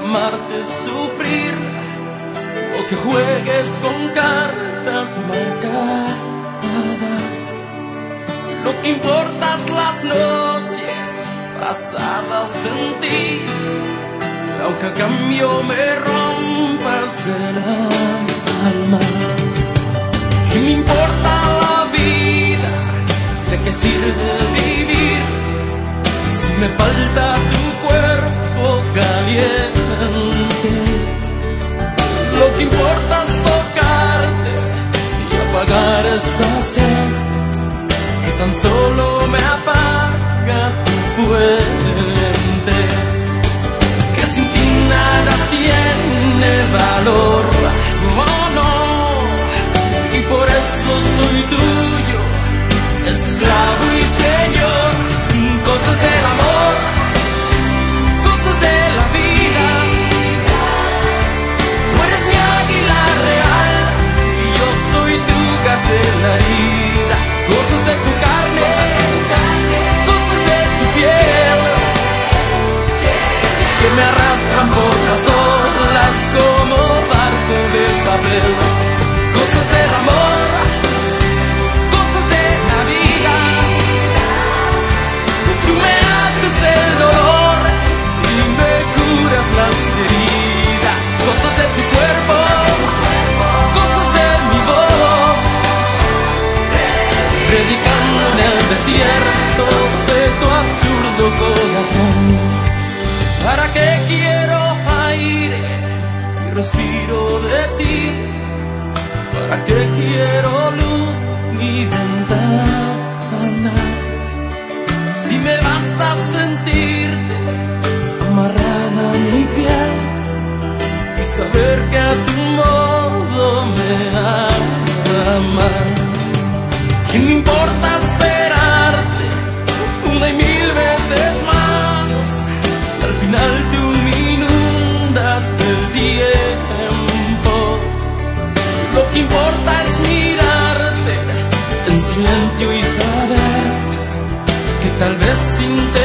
amarte es sufrir, o que juegues con cartas marcadas. Lo que importa es las noches pasadas en ti, aunque a cambio me rompas el alma. ¿Qué me importa la vida? ¿De qué sirve vivir si me falta tu cuerpo caliente? Lo que importa es tocarte y apagar esta sed que tan solo me apaga tu puente. Que sin ti nada tiene valor, oh no, y por eso soy tuyo, esclavo y señor. Cosas del amor, cosas de la vida. Tú eres mi águila real y yo soy tu gacela herida. Cosas de tu carne, cosas de tu piel, que me arrastran por las olas como barco de papel. Cosas del amor, cosas de la vida. Tú me haces el dolor y me curas las heridas. Cosas de tu cuerpo, cosas de mi voz, predicando en el desierto de tu absurdo corazón. ¿Para qué quiero aire si respiro de ti? ¿Para qué quiero luz ni ventanas si me basta sentirte amarrada a mi piel y saber que a tu modo me amas? ¿Qué me importa esperarte una y mil veces más si al final tú me inundas el tiempo? Lo que importa es mirarte en silencio y saber que tal vez sin